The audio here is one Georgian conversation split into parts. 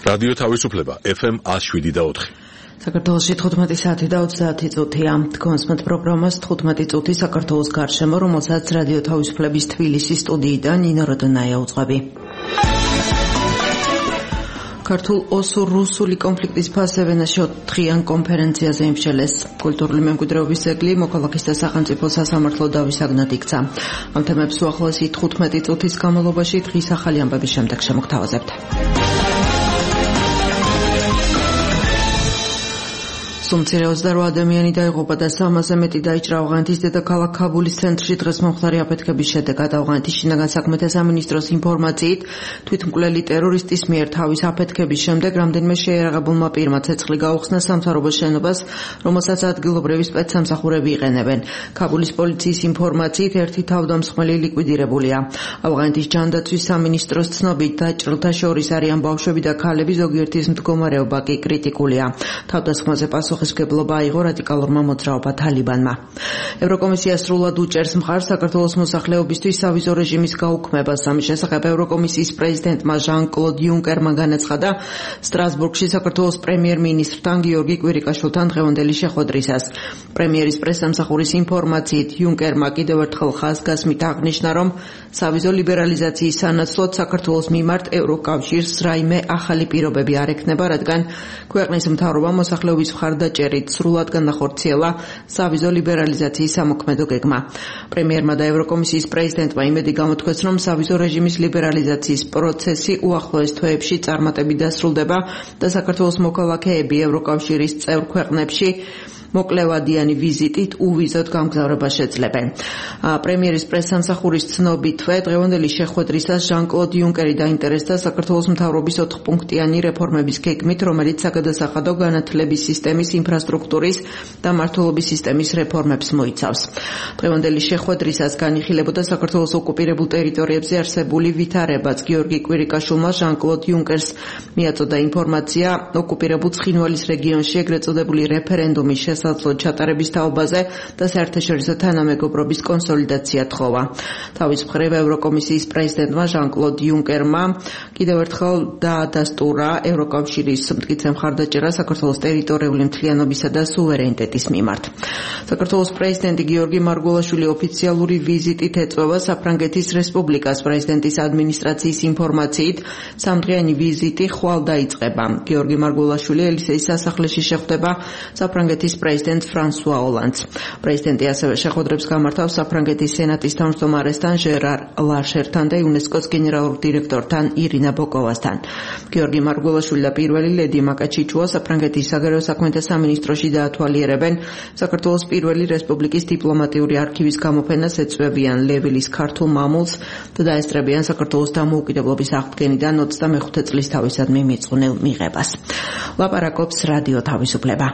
რადიო თავისუფლება FM 107.4. საქართველოში 15 საათი და 30 წუთია. თქვენსმეთ პროგრამას 15 წუთი საქართველოს გარშემო, რომელსაც რადიო თავისუფლების თბილისის სტუდიიდან ნინო როდონაია უძღვები. ქართულ ოსურ-რუსული კონფლიქტის ფასზე ვენაში 4-დღიან კონფერენციაზე იმსჯელეს. კულტურული მემკვიდრეობის ძეგლი მოქალაქის და სახელმწიფო სასამართლო დავისაგნად იქცა. ამ თემებს უახლოესი 15 წუთის განმავლობაში დღის ახალი ამბების შემდეგ შემოგთავაზებთ. სუმცირე 28 ადამიანი დაიღუპა და 300-ზე მეტი დაიჭრა ავღანეთის დედაქალაქ ქაბულის ცენტრში დღეს მომხდარი აფეთქების შედეგად. ავღანეთის შინაგან საქმეთა სამინისტროს ინფორმაციით, თვითმკვლელი ტერორისტის მიერ თავის აფეთქების შემდეგ რამდენიმე შეიარაღებულმა პირმა ცეცხლი გაუხსნა სამთავრობო შენობას, რომელსაც ადგილობრივი სპეცსამსახურები იყენებენ. ქაბულის პოლიციის ინფორმაციით, ერთი თავდამსხმელი ლიკვიდირებულია. ავღანეთის ჯანდაცვის სამინისტროს ცნობით, დაჭრილთა შორის არიან ბავშვები და ქალები, ზოგიერთის მდგომარეობა კი კრიტიკულია. თავდასხმაზე ხელისგებლობა აიღო რადიკალურმა მოძრაობა თალიბანმა. ევროკომისია სრულად უჭერს მხარს საქართველოს მოსახლეობისთვის სავიზო რეჟიმის გაუქმებას. ამის შესახებ ევროკომისიის პრეზიდენტმა ჟან-კლოდ იუნკერმა განაცხადა სტრასბურგში საქართველოს პრემიერ-მინისტრთან გიორგი კვირიკაშვილთან დღევანდელი შეხვედრისას. პრემიერის პრესსამსახურის ინფორმაციით, იუნკერმა კიდევ ერთხელ ხაზგასმით აღნიშნა, რომ სავიზო ლიბერალიზაციის სანაცვლოდ საქართველოს მიმართ ევროკავშირს რაიმე ახალი პირობები არ ექნება, რადგან ქვეყნის მთავრობა მოსახლეობის მხარდაჭერით სრულად განახორციელა სავიზო ლიბერალიზაციის სამოქმედო გეგმა. პრემიერმა და ევროკომისიის პრეზიდენტმა იმედი გამოთქვეს, რომ სავიზო რეჟიმის ლიბერალიზაციის პროცესი უახლოეს თვეებში წარმატებით დასრულდება და საქართველოს მოქალაქეები ევროკავშირის წევრ ქვეყნებში მოკლევადიანი ვიზიტით უვიზოდ გამგზავრება შეძლებენ. პრემიერის პრესსამსახურის ცნობით, დღევანდელი შეხვედრისას ჟან-კლოდ იუნკერი დაინტერესდა საქართველოს მთავრობის 4-პუნქტიანი რეფორმების გეგმით, რომელიც საგადასახადო განათლების სისტემის, ინფრასტრუქტურის და მმართველობის სისტემის რეფორმებს მოიცავს. დღევანდელი შეხვედრისას განიხილებოდა საქართველოს ოკუპირებულ ტერიტორიებზე არსებული ვითარებაც. გიორგი კვირიკაშვილმა ჟან-კლოდ იუნკერს მიაწოდა ინფორმაცია ოკუპირებულ ცხინვალის რეგიონში ეგრეთ წოდებული რეფერენდუმის შესაძლო ჩატარების თაობაზე და საერთაშორისო თანამეგობრობის კონსოლიდაცია თხოვა. თავის მხრივ ევროკომისიის პრეზიდენტმა ჟან-კლოდ იუნკერმა კიდევ ერთხელ დაადასტურა ევროკავშირის მტკიცე მხარდაჭერა საქართველოს ტერიტორიული მთლიანობისა და სუვერენიტეტის მიმართ. საქართველოს პრეზიდენტი გიორგი მარგველაშვილი ოფიციალური ვიზიტით ეწვევა საფრანგეთის რესპუბლიკას. პრეზიდენტის ადმინისტრაციის ინფორმაციით, 3დღიანი ვიზიტი ხვალ დაიწყება. გიორგი მარგველაშვილი ელისეის სასახლეში შეხვდება საფრანგეთის პრეზიდენტ ფრანსუა ოლანდს. პრეზიდენტი ასევე შეხვედრებს გამართავს საფრანგეთის სენატის თავმჯდომარესთან ჟერარ ლარშერთან და იუნესკოს გენერალურ დირექტორთან ირინა ბოკოვასთან. გიორგი მარგველაშვილი და პირველი ლედი მაკაჩიჩუა საფრანგეთის საგარეო საქმეთა სამინისტროში დაათვალიერებენ საქართველოს პირველი რესპუბლიკის დიპლომატიური არქივის გამოფენას, ეწვევიან ლევილის ქართულ მამულს და დაესწრებიან საქართველოს დამოუკიდებლობის აღდგენიდან 25 წლის თავისადმი მიწყვნილ მიღებას. ლაპარაკობს რადიო თავისუფლება.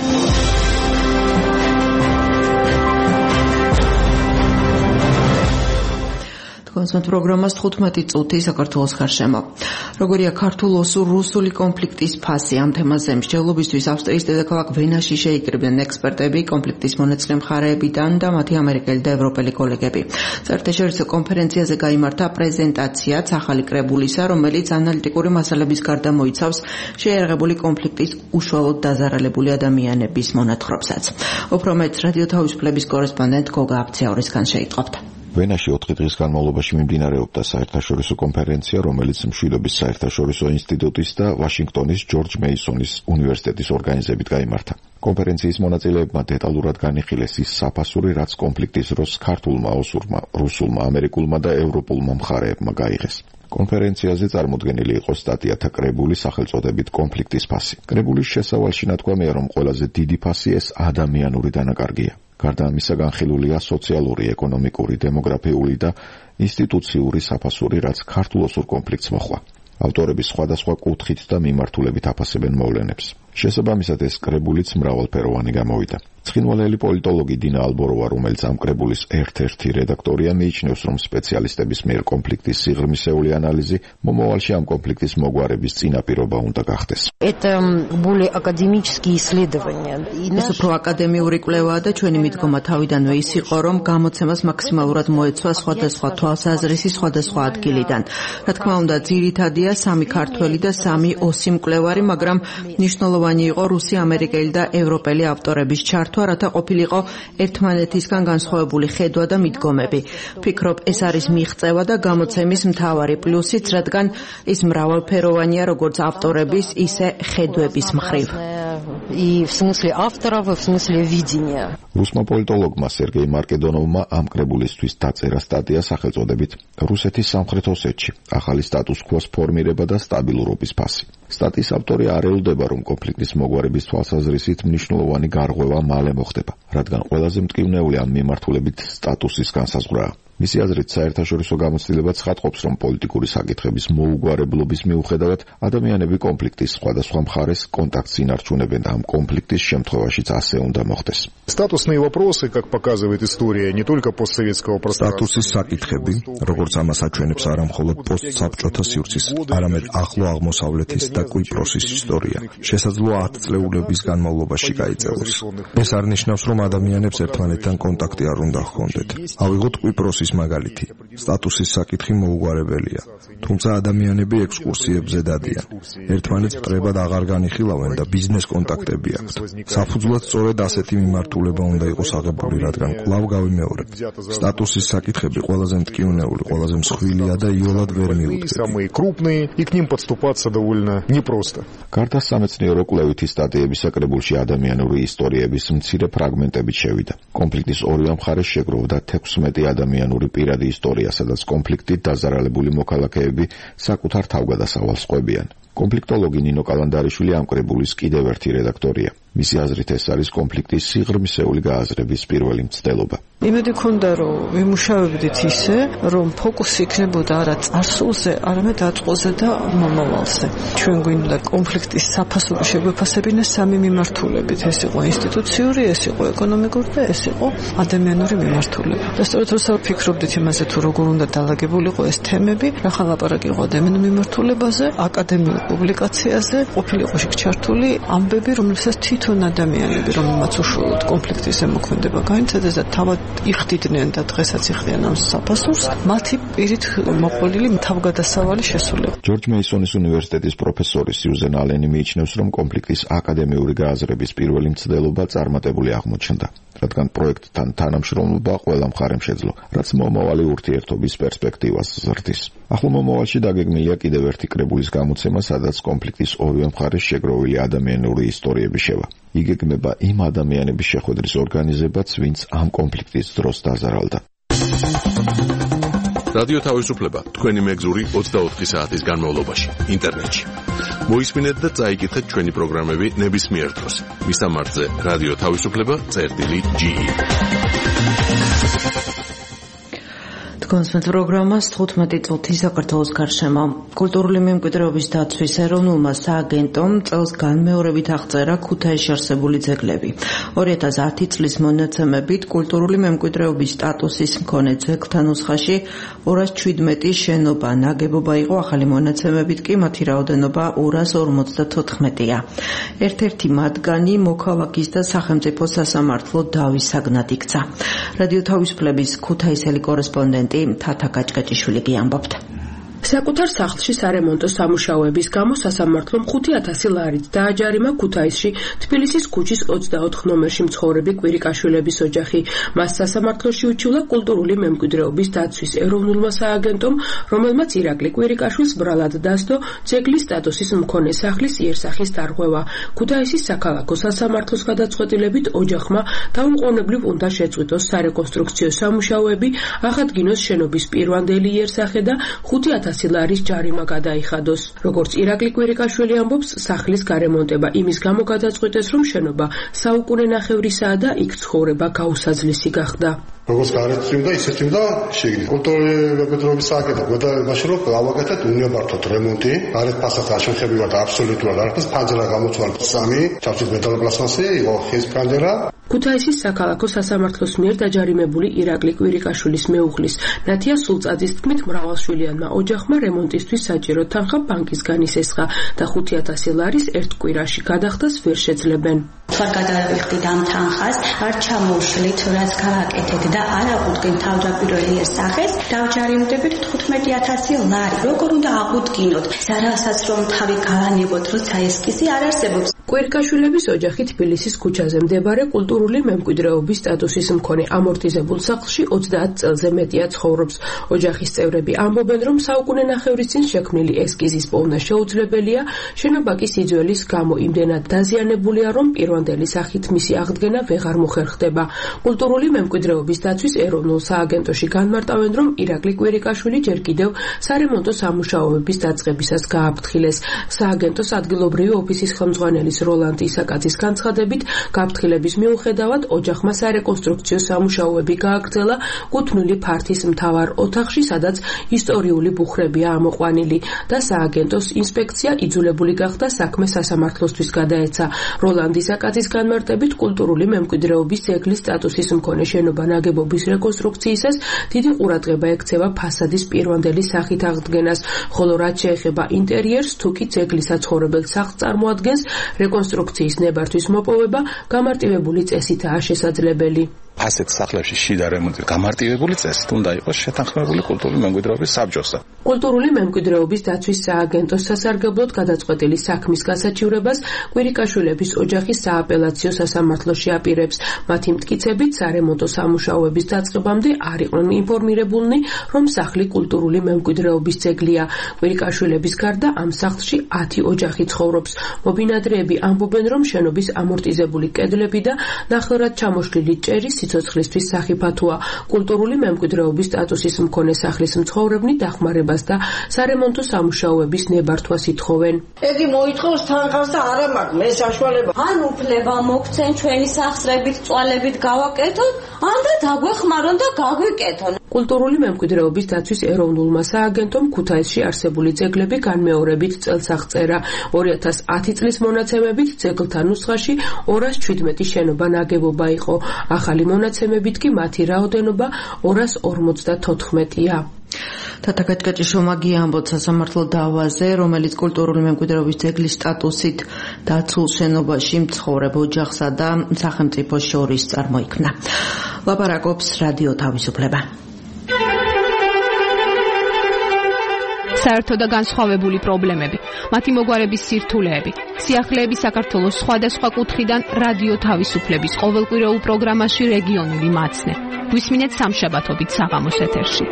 კონსმეთ პროგრამას 15 წუთი საქართველოს გარშემო. როგორია ქართულ ოსურ-რუსული კონფლიქტის ფასი? ამ თემაზე მსჯელობისთვის ავსტრიის დედაქალაქ ვენაში შეიკრიბნენ ექსპერტები, კონფლიქტის მონაწილე მხარეებიდან და მათი ამერიკელი და ევროპელი კოლეგები. საერთაშორისო კონფერენციაზე გაიმართა პრეზენტაციაც ახალი კრებულისა, რომელიც ანალიტიკური მასალების გარდა მოიცავს შეიარაღებული კონფლიქტის უშუალოდ დაზარალებული ადამიანების მონათხრობსაც. უფრო მეტ რადიო თავისუფლების კორესპონდენტ გოგა აფციაურისგან შეიტყობთ. ვენაში 4 დღის განმავლობაში მიმდინარეობდა საერთაშორისო კონფერენცია, რომელიც მშვიდობის საერთაშორისო ინსტიტუტის და ვაშინგტონის ჯორჯ მეისონის უნივერსიტეტის ორგანიზებით გაიმართა. კონფერენციის მონაწილეებმა დეტალურად განიხილეს ის საფასური, რაც კონფლიქტის დროს ქართულმა, ოსურმა, რუსულმა, ამერიკულმა და ევროპულმა მხარეებმა გაიღეს. კონფერენციაზე წარმოდგენილი იყო სტატიათა კრებული სახელწოდებით კონფლიქტის ფასი. კრებულის შესავალში ნათქვამია, რომ ყველაზე დიდი ფასი ეს ადამიანური დანაკარგია. გარდა ამისა განხილულია სოციალური, ეკონომიკური, დემოგრაფიული და ინსტიტუციური საფასური, რაც ქართულ-ოსურ კონფლიქტს მოჰყვა. ავტორები სხვადასხვა კუთხით და მიმართულებით აფასებენ მოვლენებს. შესაბამისად ეს კრებულიც მრავალფეროვანი გამოვიდა. ცხინვალელი პოლიტოლოგი დინა ალბოროვა, რომელიც ამ კრებულის ერთ-ერთი რედაქტორია, მიიჩნევს, რომ სპეციალისტების მიერ კონფლიქტის სიღრმისეული ანალიზი მომავალში ამ კონფლიქტის მოგვარების წინაპირობა უნდა გახდეს. ეს უფრო აკადემიური კვლევაა და ჩვენი მიდგომა თავიდანვე ის იყო, რომ გამოცემას მაქსიმალურად მოეცვა სხვადასხვა თვალსაზრისი სხვადასხვა ადგილიდან. რა თქმა უნდა, ძირითადია 3 ქართველი და 3 ოსი მკვლევარი, მაგრამ მნიშვნელოვანი იყო რუსი, ამერიკელი და ევროპელი ავტორების ჩართვა, რათა ყოფილიყო ერთმანეთისგან განსხვავებული ხედვა და მიდგომები. ვფიქრობ, ეს არის მიღწევა და გამოცემის მთავარი პლუსიც, რადგან ის მრავალფეროვანია როგორც ავტორების, ისე ხედვების მხრივ. რუსმა პოლიტოლოგმა სერგეი მარკედონოვმა ამ კრებულისთვის დაწერა სტატია სახელწოდებით „რუსეთის სამხრეთ ოსეთში ახალი სტატუს-კვოს ფორმირება და სტაბილურობის ფასი“. სტატიის ავტორი არ ელოდება, რომ კონფლიქტის მოგვარების თვალსაზრისით მნიშვნელოვანი გარღვევა მალე მოხდება, რადგან ყველაზე მტკივნეული ამ მიმართულებით სტატუსის განსაზღვრაა. მისი აზრით, საერთაშორისო გამოცდილება ცხადყოფს, რომ პოლიტიკური საკითხების მოუგვარებლობის მიუხედავად ადამიანები კონფლიქტის სხვადასხვა მხარეს კონტაქტს ინარჩუნებენ და ამ კონფლიქტის შემთხვევაშიც ასე უნდა მოხდეს. Статусные вопросы, как показывает история, не только постсоветского пространства. სტატუსის საკითხები, როგორც ამას აჩვენებს არა მხოლოდ პოსტსაბჭოთა სივრცის, არამედ ახლო აღმოსავლეთის და კვიპროსის ისტორია, შესაძლოა 10 წლეულების განმავლობაში გაიწელოს. ეს არ ნიშნავს, რომ ადამიანებს ერთმანეთთან კონტაქტი არ უნდა ჰქონდეთ. ავიღოთ კვიპროსის მაგალითი. სტატუსის საკითხი მოუგვარებელია, თუმცა ადამიანები ექსკურსიებზე დადიან. ერთმანეთს მტრებად აღარ განიხილავენ და ბიზნეს კონტაქტები აქვთ. საფუძვლად სწორედ ასეთი მიმართულება უნდა იყოს აღებული, რადგან კვლავ გავიმეორებ. სტატუსის საკითხები ყველაზე მტკივნეული, ყველაზე მსხვილია და იოლად ვერ მიუდგები. Самые крупные, и к ним подступаться довольно непросто. გარდა სამეცნიერო კვლევითი სტატიების საკრებულში ადამიანური ისტორიების მცირე ფრაგმენტებით შევიდა. კონფლიქტის ორივე მხარეს შეგროვდა 16 ადამიანური პირადი ისტორია, სადაც კონფლიქტით დაზარალებული მოქალაქეები საკუთარ თავგადასავალს ყვებიან. კონფლიქტოლოგი ნინო კალანდარიშვილი ამ კრებულის კიდევ ერთი რედაქტორია. მისი აზრით ეს არის კონფლიქტის სიღრმისეული გააზრების პირველი მცდელობა. იმედი მქონდა, რომ ვიმუშავებდით ისე, რომ ფოკუსი იქნებოდა არა წარსულზე, არამედ აწყვოზე და მომავალზე. ჩვენ გვინდა კონფლიქტის საფასური შეგვეფასებინა 3 მიმართულებით. ეს იყო ინსტიტუციური, ეს იყო ეკონომიკური და ეს იყო ადამიანური მიმართულება. და სწორედ როცა ვფიქრობდით იმაზე, თუ როგორ უნდა დალაგებულიყო ეს თემები, ახლა ლაპარაკი იყო ადამიანურ მიმართულებაზე, აკადემიურ პუბლიკაციაზე, ყოფილიყო ჩართული ამბები, რომლებსაც თვითონ ადამიანები, რომელმაც უშუალოდ კონფლიქტის ზემოქმედება განიცადეს და თავად იხდიდნენ და დღესაც იხდიან ამ საფასურს, მათი პირით მოყოლილი თავგადასავალი შესულიყო. ჯორჯ მეისონის უნივერსიტეტის პროფესორი სიუზენ ალენი მიიჩნევს, რომ კონფლიქტის აკადემიური გააზრების პირველი მცდელობა წარმატებული აღმოჩნდა, რადგან პროექტთან თანამშრომლობა ყველა მხარემ შეძლო, რაც მომავალი ურთიერთობის პერსპექტივას ზრდის. ახლო მომავალში დაგეგმილია კიდევ ერთი კრებულის გამოცემა, სადაც კონფლიქტის ორივე მხარეს შეგროვილი ადამიანური ისტორიები შევა. იგეგმება იმ ადამიანების შეხვედრის ორგანიზებაც, ვინც ამ კონფლიქტის დროს დაზარალდა. რადიო თავისუფლება თქვენი მეგზური 24 საათის განმავლობაში ინტერნეტში. მოისმინეთ და წაიკითხეთ ჩვენი პროგრამები ნებისმიერ დროს. მისამართზე რადიო თავისუფლება.ge. კონსპექტ პროგრამას 15 წუთი საქართველოს გარშემო. კულტურული მემკვიდრეობის დაცვის ეროვნულმა სააგენტომ წელს განმეორებით აღწერა ქუთაისში არსებული ძეგლები. 2010 წლის მონაცემებით კულტურული მემკვიდრეობის სტატუსის მქონე ძეგლთა ნუსხაში 217 შენობა ნაგებობა იყო, ახალი მონაცემებით კი მათი რაოდენობა 254-ია. ერთ-ერთი მათგანი მოქალაქის და სახელმწიფო სასამართლო დავის საგნად იქცა. რადიო თავისუფლების ქუთაისელი კორესპონდენტი თათა გაჭკაჭიშვილი გიამბობთ. საკუთარ სახლში სარემონტო სამუშაოების გამო სასამართლომ 5,000 ლარით დააჯარიმა ქუთაისში თბილისის ქუჩის 24 ნომერში მცხოვრები კვირიკაშვილების ოჯახი. მას სასამართლოში უჩივლა კულტურული მემკვიდრეობის დაცვის ეროვნულმა სააგენტომ, რომელმაც ირაკლი კვირიკაშვილს ბრალად დასდო ძეგლის სტატუსის მქონე სახლის იერსახის დარღვევა. ქუთაისის საქალაქო სასამართლოს გადაწყვეტილებით ოჯახმა დაუმყოვნებლივ უნდა შეწყვიტოს სარეკონსტრუქციო სამუშაოები, აღადგინოს შენობის პირვანდელი იერსახე და 5,000 ლარის ჯარიმა გადაიხადოს. როგორც ირაკლი კვირიკაშვილი ამბობს, სახლის გარემონტება იმის გამო გადაწყვიტეს, რომ შენობა საუკუნე ნახევრისაა და იქ ცხოვრება გაუსაძლისი გახდა. როგორც გარეთ და ისეთ და შეგიძლია კულტურული მემკვიდრეობის საკითხი და მაშინ რომ გავაკეთეთ უნებართოთ რემონტი გარეთ ფასადს აშენხებილა და აბსოლუტურად არაფერს ფანჯარა გამოწვალ 3 ჩავწვით მეტალოპლასტმასი იყო ხის ფანჯარა ქუთაისის საქალაქო სასამართლოს მიერ დაჯარიმებული ირაკლი კვირიკაშვილის მეუღლის ნათია სულწაძის თქმით მრავალშვილიანმა ოჯახმა რემონტისთვის საჭირო თანხა ბანკისგან ისესხა და 5,000 ლარის ერთ კვირაში გადახდას ვერ შეძლებენ. Თქვა გადავიხდით ამ თანხას, არ ჩამოუშლით, რაც გავაკეთეთ და არ აღუდგენ თავდაპირველი სახეს, დავჯარიმდებით 15,000 ლარი. როგორ უნდა აღუდგინოთ? რასაც რომ თავი გავანებოთ, როცა ესკიზი არ არსებობს. კვირიკაშვილების ოჯახი თბილისის ქუჩაზე მდებარე კულტურული მემკვიდრეობის სტატუსის მქონე ამორტიზებულ სახლში 30 წელზე მეტია ცხოვრობს. ოჯახის წევრები ამბობენ, რომ საუკუნე ნახევრის წინ შექმნილი ესკიზის პოვნა შეუძლებელია, შენობა კი სიძველის გამო იმდენად დაზიანებულია, რომ პირვანდელი სახით მისი აღდგენა ვეღარ მოხერხდება. კულტურული მემკვიდრეობის დაცვის ეროვნულ სააგენტოში განმარტავენ, რომ ირაკლი კვირიკაშვილი ჯერ კიდევ სარემონტო სამუშაოების დაწყებისას გააფრთხილეს. სააგენტოს ადგილობრივი ოფისის ხელმძღვანელის როლანდ ისაკაძის განცხადებით, გაფრთხილების მიუხედავად ოჯახმა სარეკონსტრუქციო სამუშაოები გააგრძელა კუთვნილი ფართის მთავარ ოთახში, სადაც ისტორიული ბუხრებია ამოყვანილი და სააგენტოს ინსპექცია იძულებული გახდა საქმე სასამართლოსთვის გადაეცა. როლანდ ისაკაძის განმარტებით, კულტურული მემკვიდრეობის ძეგლის სტატუსის მქონე შენობა ნაგებობის რეკონსტრუქციისას დიდი ყურადღება ექცევა ფასადის პირვანდელი სახით აღდგენას, ხოლო რაც შეეხება ინტერიერს, თუ კი ძეგლის საცხოვრებელ სახლს წარმოადგენს, რეკონსტრუქციის ნებართვის მოპოვება გამარტივებული წესითაა შესაძლებელი. ასეთ სახლებში შიდა რემონტი გამარტივებული წესით უნდა იყოს შეთანხმებული კულტურული მემკვიდრეობის საბჭოსთან. კულტურული მემკვიდრეობის დაცვის სააგენტოს სასარგებლოდ გადაწყვეტილი საქმის გასაჩივრებას კვირიკაშვილების ოჯახის სააპელაციო სასამართლოში აპირებს. მათი მტკიცებით, სარემონტო სამუშაოების დაწყებამდე არ იყვნენ ინფორმირებულნი, რომ სახლი კულტურული მემკვიდრეობის ძეგლია. კვირიკაშვილების გარდა ამ სახლში 10 ოჯახი ცხოვრობს. მობინადრეები ამბობენ, რომ შენობის ამორტიზებული კედლები და ნახევრად ჩამოშლილი ჭერი სიცოცხლისთვის სახიფათოა. კულტურული მემკვიდრეობის სტატუსის მქონე სახლის მცხოვრებნი დახმარებას და სარემონტო სამუშაოების ნებართვას ითხოვენ. ეგი მოითხოვს თანხას და არა მაქვს მე საშუალება. ან უფლება მოგცენ ჩვენი სახსრებით, წვალებით გავაკეთოთ, ან და დაგვეხმარონ და გაგვიკეთონ. კულტურული მემკვიდრეობის დაცვის ეროვნულმა სააგენტომ ქუთაისში არსებული ძეგლები განმეორებით წელს აღწერა. 2010 წლის მონაცემებით ძეგლთა ნუსხაში 217 შენობა ნაგებობა იყო. ახალი მონაცემებით კი მათი რაოდენობა 254-ია. თათაკაჭკაჭი შომაგია ამბობს სასამართლო დავაზე, რომელიც კულტურული მემკვიდრეობის ძეგლის სტატუსით დაცულ შენობაში მცხოვრებ ოჯახსა და სახელმწიფოს შორის წარმოიქმნა. ლაპარაკობს რადიო თავისუფლება. საერთო და განსხვავებული პრობლემები, მათი მოგვარების სირთულეები, სიახლეები საქართველოს სხვადასხვა კუთხიდან რადიო თავისუფლების ყოველკვირეულ პროგრამაში რეგიონული მაცნე. გვისმინეთ სამშაბათობით საღამოს ეთერში.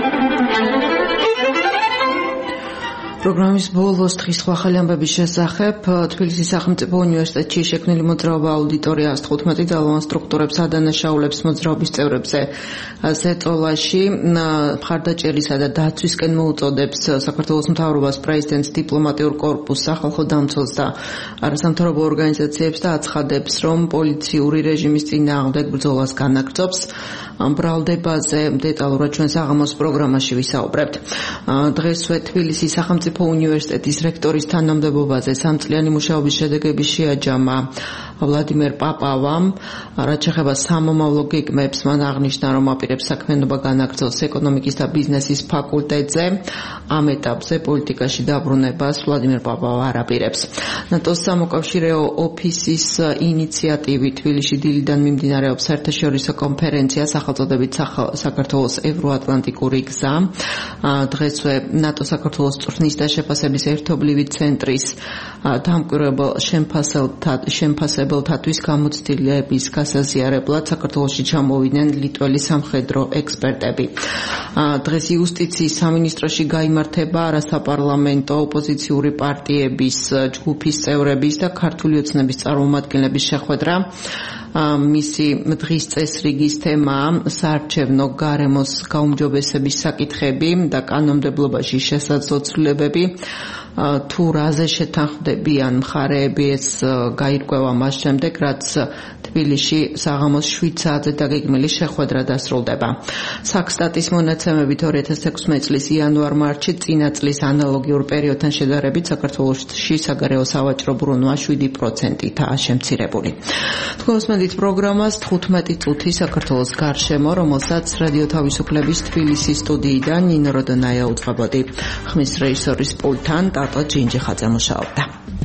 პროგრამის ბოლოს დღის ახალი ამბების შესახებ თბილისის სახელმწიფო უნივერსიტეტში შექმნილი მოძრაობა აუდიტორია 115 ძალოვან სტრუქტურებს ადანაშაულებს მოძრაობის წევრებზე ზეწოლაში მხარდაჭერისა და დაცვისკენ მოუწოდებს საქართველოს მთავრობას, პრეზიდენტს, დიპლომატიურ კორპუსს, სახალხო დამცველს და არასამთავრობო ორგანიზაციებს და აცხადებს, რომ პოლიციური რეჟიმის წინააღმდეგ ბრძოლას განაგრძობს. ბრალდებაზე დეტალურად ჩვენ საღამოს პროგრამაში ვისაუბრებთ. დღესვე თბილისის სახელმწიფო უნივერსიტეტის რექტორის თანამდებობაზე 3 წლიანი მუშაობის შედეგები შეაჯამა ვლადიმერ პაპავამ. რაც შეეხება სამომავლო გეგმებს, მან აღნიშნა, რომ აპირებს საქმიანობა განაგრძოს ეკონომიკის და ბიზნესის ფაკულტეტზე. ამ ეტაპზე პოლიტიკაში დაბრუნებას ვლადიმერ პაპავა არ აპირებს. ნატოს სამოკავშირეო ოფისის ინიციატივით თბილისში დილიდან მიმდინარეობს საერთაშორისო კონფერენცია სახელწოდებით საქართველოს ევროატლანტიკური გზა. დღესვე ნატო საქართველოს წვრთნის და შეფასების ერთობლივი ცენტრის დამკვირვებელ შემფასებელთათვის გამოცდილების გასაზიარებლად საქართველოში ჩამოვიდნენ ლიტველი სამხედრო ექსპერტები. დღეს იუსტიციის სამინისტროში გაიმართება არასაპარლამენტო ოპოზიციური პარტიების ჯგუფის წევრების და ქართული ოცნების წარმომადგენლების შეხვედრა. მისი დღის წესრიგის თემაა საარჩევნო გარემოს გაუმჯობესების საკითხები და კანონმდებლობაში შესაძლებლობები. თუ რაზე შეთანხმდებიან მხარეები ეს გაირკვევა მას შემდეგ, რაც თბილისში საღამოს 7 საათზე დაგეგმილი შეხვედრა დასრულდება. საქსტატის მონაცემებით 2016 წლის იანვარ-მარტში წინა წლის ანალოგიურ პერიოდთან შედარებით საქართველოში საგარეო სავაჭრო ბრუნვა 7%-ითაა შემცირებული. თქვენს მედით პროგრამას 15 წუთი საქართველოს გარშემო, რომელსაც რადიო თავისუფლების თბილისის სტუდიიდან ნინო როდონაია უძღვებოდი. ხმის რეჟისორის პულტთან ტატო ჯინჯიხაძე მუშაობდა.